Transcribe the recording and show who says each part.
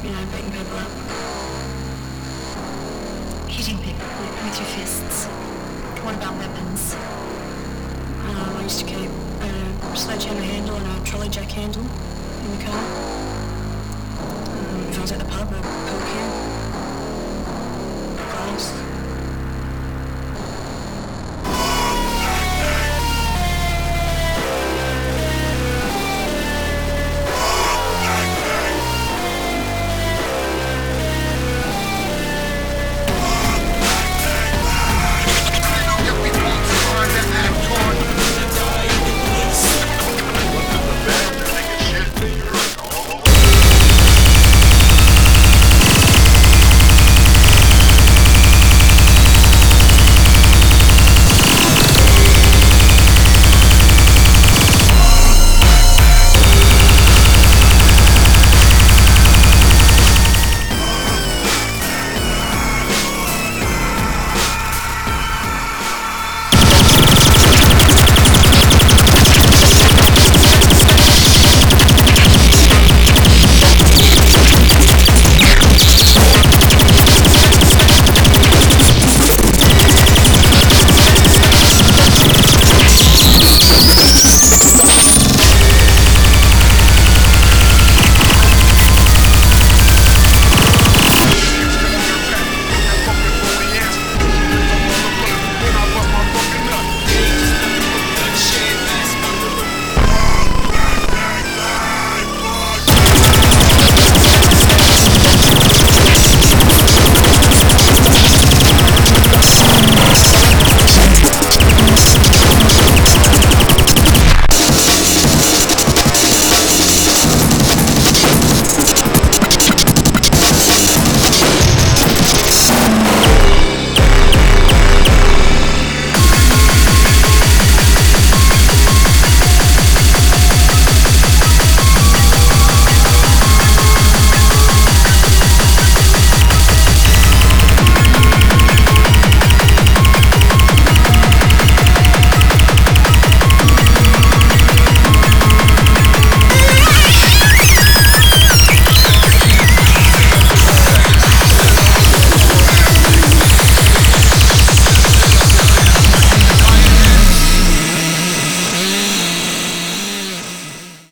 Speaker 1: beating people up.
Speaker 2: Hitting people with your fists. What about weapons?
Speaker 1: I used to keep a sledgehammer handle and a trolley jack handle in the car. If I was at the pub,